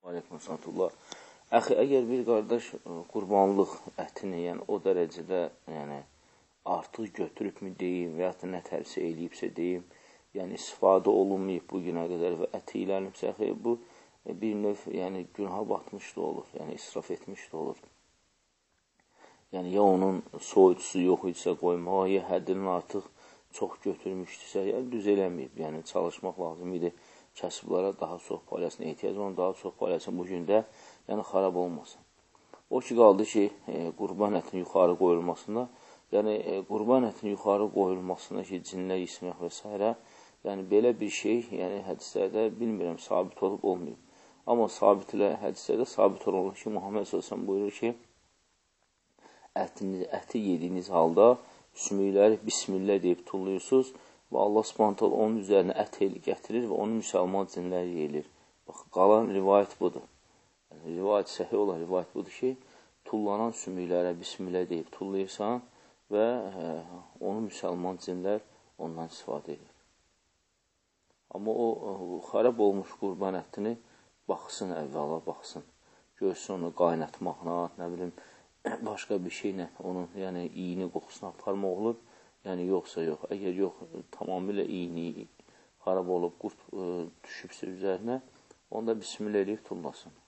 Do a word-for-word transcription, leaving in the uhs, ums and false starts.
Aleyküm sələtullah. Əxi, əgər bir qardaş qurbanlıq ətini, yəni o dərəcədə yəni, artıq götürübmü deyim və ya da nə tərsə eləyibsə deyim, yəni istifadə olunmayıb bu günə qədər və əti ilənibsə, əxi, bu bir növ yəni, günaha batmış da olur, yəni israf etmiş də olur. Yəni, ya onun soyucusu yox idisə qoymağa, ya həddinin artıq çox götürmüşdüsə, yəni düz eləməyib, yəni çalışmaq lazım idi. Kasıblara daha çox palyasına ehtiyac olan, daha çox palyasın bu gündə yəni xarab olmasın. O ki, qaldı ki, e, qurban ətinin yuxarı qoyulmasında, yəni e, qurban ətinin yuxarı qoyulmasında ki, cinlər ismək və s. Yəni belə bir şey, yəni hədislərdə bilmirəm, sabit olub olmayıb. Amma sabit ilə hədislərdə sabit olur ki, Muhammed s.ə.v buyurur ki, ətini, əti yediyiniz halda sümükləri bismillah deyib tullayırsınız və Allah subhanətələ onun üzərinə ət eli gətirir və onu müsəlman cinləri yeyilir. Bax, qalan rivayət budur. Yəni, rivayət səhi olan rivayət budur ki, tullanan sümüklərə bismillah deyib tullayırsan və ə, onu müsəlman cinlər ondan istifadə edir. Amma o, o xarab olmuş qurban ətini baxsın əvvəla, baxsın. Görsün onu qaynatmaqla, nə bilim, başqa bir şeylə onun yəni, iyini qoxusunu aparmaq olur. Yəni, yoxsa yox. Əgər yox, tamamilə iyini xarab olub, qurt ə, düşübsə üzərinə, onda bismillah eləyib tullasın.